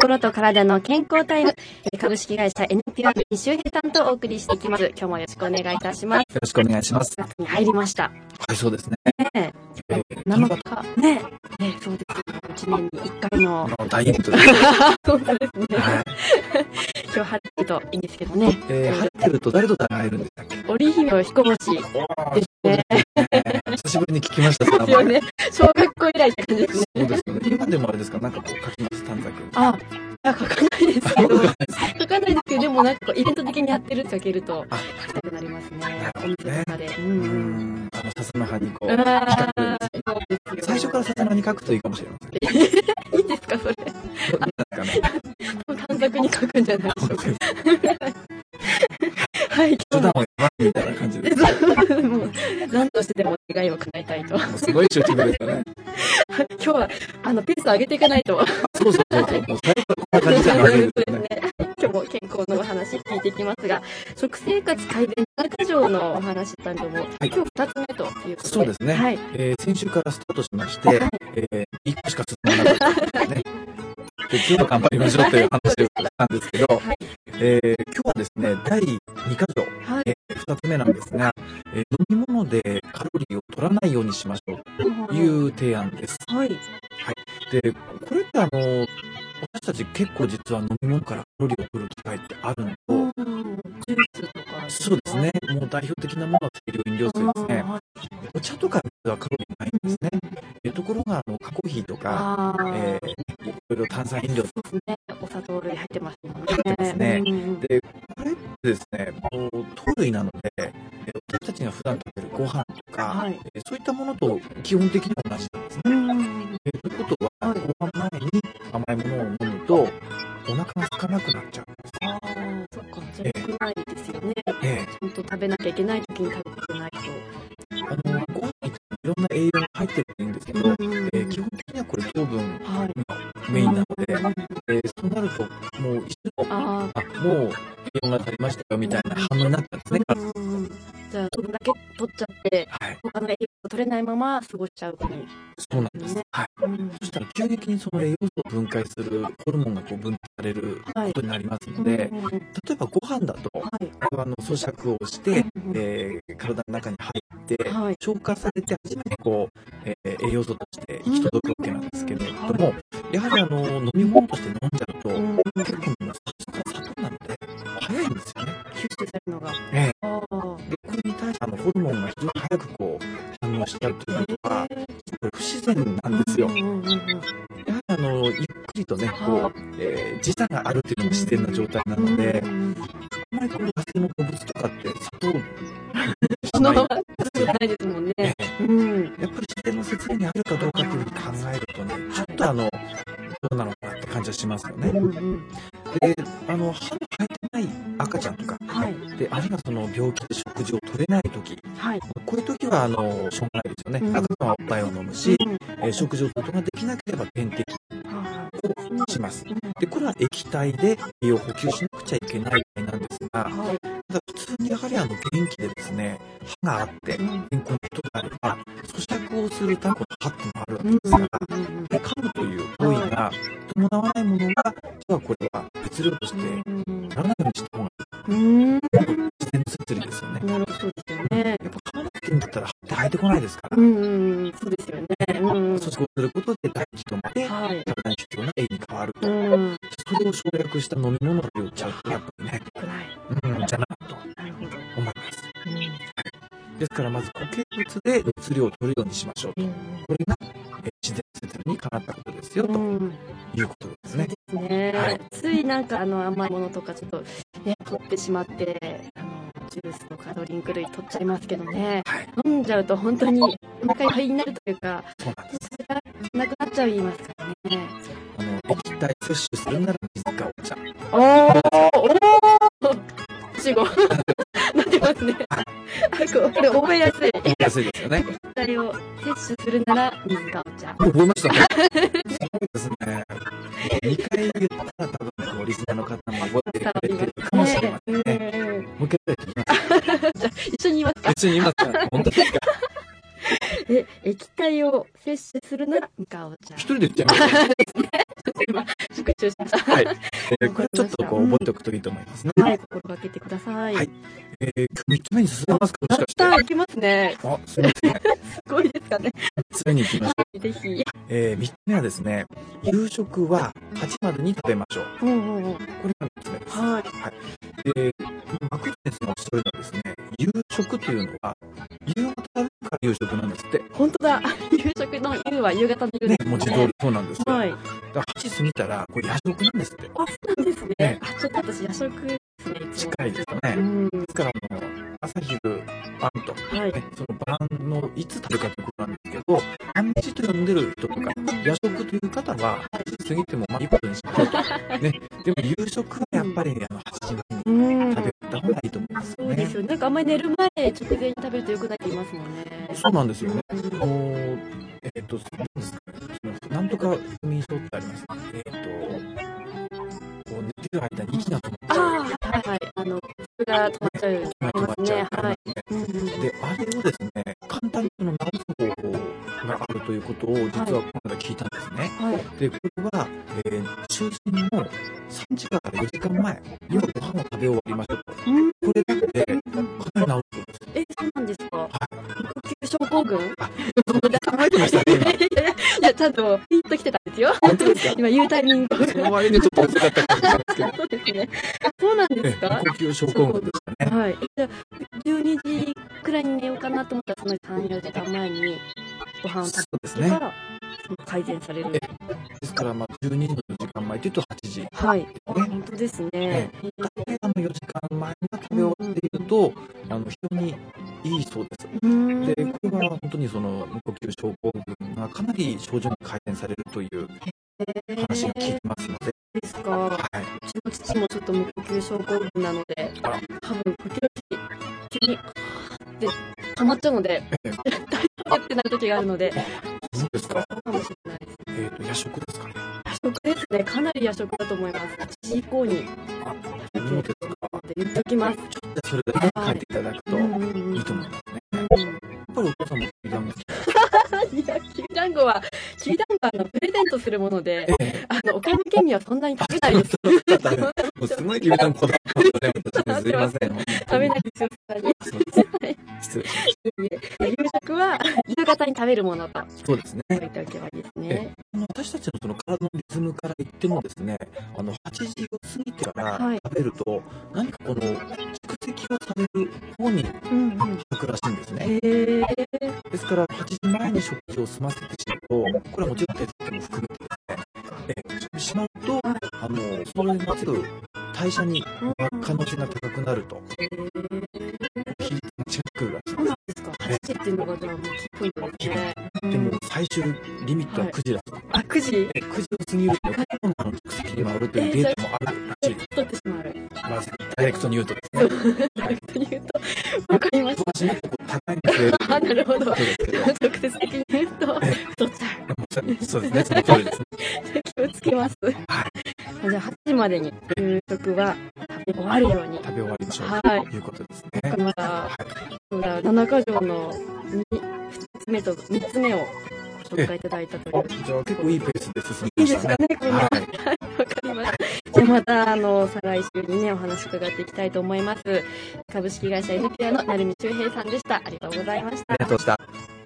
心と体の健康タイム、株式会社 NPR 周平さんとお送りしていきます。今日もよろしくお願いいたします。 よろしくお願いします。 夏に入りました。 はい、そうですね。 7日ね、そうです。1年に1回の大イベントです。 そうですね。はい、今日晴れるといいんですけどね。 晴れてると誰と会えるんでしたっけ？ 織姫の彦星ですね。 久しぶりに聞きました。 そうですよね。小学校以来って感じですね。 そうですよね。今でもあれですか、なんかこう書きます短冊。 書かないですけど、書かないですけど、でもなんかこうイベント的にやってるって書けると書きたくなりますね。お店とかで。 笹の葉にこう書く。最初から笹の葉に書くといいかもしれません。 いいですかそれ。短冊に書くんじゃないでしょうか。はい。 手段をやばいみたいな感じで。 もう何としてでも願いを叶えたいと。 すごい一生懸命ですよね。 今日はペース上げていかないと。 そう。もう最後こんな感じじゃないですね。 今日も健康のお話聞いていきますが、食生活改善7条のお話だったんですけども、今日2つ目ということで。 そうですね。はい。先週からスタートしまして、1個しか進まなかったですね。今日は頑張りましょうという話をしたんですけど、今日はですね、第2箇条、2つ目なんですが、飲み物でカロリーを取らないようにしましょうという提案です。はい。で、これって私たち結構実は飲み物からカロリーを取る機会ってあるのと、 ジュースとか。 そうですね。もう代表的なものは清涼飲料水ですね。お茶とか水はカロリーないんですね。ところがカコーヒーとか、いろいろ炭酸飲料とかですね。お砂糖類入ってますもんね。 入ってますね。で、これってですね、糖類なので、私たちが普段食べるご飯とか、そういったものと基本的には同じなんですね。ということは、ご飯前に甘いものを飲むと、お腹が空かなくなっちゃうんです。 そっか、じゃあ良くないですよね。ちゃんと食べなきゃいけない時に食べてないと。 ご飯にいろんな栄養が入ってるといいんですけど、基本的にはこれ糖分がメインなので、そうなるともう一緒もう栄養が足りましたよみたいな反応になっちゃうんですね。 じゃあそれだけ取っちゃって、他の栄養素取れないまま過ごしちゃうことに。 そうなんです。はい。そしたら急激にその栄養素を分解するホルモンがこう分泌されることになりますので、例えばご飯だと、咀嚼をして、体の中に入って、消化されて初めてこう、栄養素として行き届くわけなんですけれども、やはり飲み物として飲んじゃうと、結構砂糖なので早いんですよね。 吸収されるのが。 で、これに対してホルモンが非常に早くこう反応しちゃうというのは、これ不自然なんですよ。やはりゆっくりとね、こう、時差があるというのが自然な状態なので、あまりこの野生の動物とかって砂糖しないですもんね。 やっぱり自然の摂理にあるかどうかというふうに考えるとね、ちょっとどうなのかなって感じはしますよね。で、歯の生えてない赤ちゃんとか、で、あるいはその病気で食事を取れないとき、こういうときはしょうがないですよね。赤ちゃんはおっぱいを飲むし、食事を取ることができなければ点滴をします。で、これは液体で栄養補給しなくちゃいけないなんですが、ただ普通にやはり元気でですね、歯があって、健康な人があれば、咀嚼をするための歯ってのがあるわけですから、噛むという行為が伴わないものが、実はこれは物量としてならないようにした方がいい。自然の摂理ですよね。 なるほどですよね。 やっぱ噛まなくていいんだったら歯って生えてこないですから。 そうですよね。 咀嚼をすることで唾液とまで体に必要な栄養に変わると。それを省略した飲み物を言っちゃうと、やっぱりね、じゃなと思います。ですからまず固形物で熱量を取るようにしましょうと。これが自然摂理にかなったことですよということですね。 そうですね。ついなんか甘いものとかちょっとね取ってしまって、ジュースとかドリンク類取っちゃいますけどね。飲んじゃうと本当にお腹いっぱいになるというか、それがなくなっちゃいますからね。 液体摂取するなら水かお茶。 死後なってますね。これ覚えやすい。 覚えやすいですよね。 液体を摂取するなら水かお茶。 覚えましたね。そうですね。2回言ったら多分リスナーの方も覚えてくれてるかもしれませんね。もう一回言ってみます。 じゃあ一緒に言いますか。 一緒に言いますか。本当ですか。 液体を摂取するならみかお茶。 一人で言っちゃいますね。 今、復習しました。 はい。これちょっと覚えておくといいと思いますね。 はい、心がけてください。 はい。3つ目に進めますか、もしかして。 いきますね。 あ、すみません。 すごいですかね。 3つ目に行きましょう。ぜひ。 3つ目はですね、夕食は8時までに食べましょう。これが3つ目です。 はい。 はい。で、マクデスのおっしゃるのはですね、夕食というのは、夕方食べるから夕食なんですって。 本当だ。夕食の夕は夕方の夕ですね。 文字通りそうなんですよ。 はい。 だから8時過ぎたら、これ夜食なんですって。 あ、そうなんですね。ちょっと私夜食ですね。 近いですね。ですから朝昼晩と、その晩のいつ食べるかということなんですけど、晩飯と呼んでる人とか、夜食という方は、8時過ぎてもいいことにしましょうと。ね。でも夕食はやっぱり8時前に食べた方がいいと思いますね。 そうですよ。なんかあんまり寝る前、直前に食べると良くないって言いますもんね。 そうなんですよね。なんとか不眠症ってあります。寝てる間に息が止まっちゃう。 はい。口が止まっちゃう。 止まっちゃう。 はい。 で、あれをですね、簡単に治す方法があるということを、実はこの間聞いたんですね。で、これは、就寝の3時間から4時間前にはご飯を食べ終わりましょうと。これだけで、かなり治るそうです。 そうなんですか。呼吸症候群？ 考えてましたね、今。 いや、ちゃんとピンと来てたんですよ。 本当ですか？ 今言うタイミング。 その割にちょっと遅かったかもしれないですけど。 そうですね。そうなんですか？ 呼吸症候群ですかね。 はい。じゃあ、12時くらいに寝ようかなと思ったら、その3、4時間前にご飯を食べてから、改善される。 ですから、12時の時間前というと8時。 はい。本当ですね。 4時間前に食べ終わっていると、非常にいいそうです。で、これは本当に無呼吸症候群がかなり症状が改善されるという話が聞いてますので。 ですか。はい。うちの父もちょっと無呼吸症候群なので、多分時々急にって止まっちゃうので、大丈夫ってなる時があるので。 そうですか。 そうかもしれないです。 夜食ですかね。 夜食ですね。かなり夜食だと思います。1時以降に。 そうですか。 言っときます。 それで書いていただくといいと思いますね。やっぱりお父さんもきびだんご好き？ いや、きびだんごはプレゼントするもので、岡山県民はそんなに食べないです。 すごいきびだんごだったので、私すいません。 食べないですよ、 失礼しました。 夕食は夕方に食べるものと。 そうですね。 置いておけばいいですね。 私たちの体のリズムから言ってもですね、8時を過ぎてから食べると、何か蓄積をされる方に働くらしいんですね。ですから、8時前に食事を済ませてしまうと、これはもちろん手伝いも含めてですね、しまうと、それにまつる代謝に可能性が高くなると。比率が違ってくるらしい。 そうなんですか。8時っていうのがじゃあもうキーポイントですね。 でも最終リミットは9時だと。 9時？ 9時を過ぎると、コロナの蓄積に回るというデータもあるらしいです。 取ってしまう。 ダイレクトに言うとですね。 ダイレクトに言うと、わかりました。 私のとこ高いんですよ。 なるほど。直接的に言うと、取っちゃう。 そうですね、その通りです。 気をつけます。じゃあ8時までに夕食は食べ終わるように。 食べ終わりましょう。ということですね。 また、七か条の2つ目と3つ目をご紹介いただいたという。 じゃあ結構いいペースで進みましたね。 いいですかね、これ。わかりました。じゃあまた、再来週にね、お話伺っていきたいと思います。株式会社 NPR の成海周平さんでした。ありがとうございました。 ありがとうございました。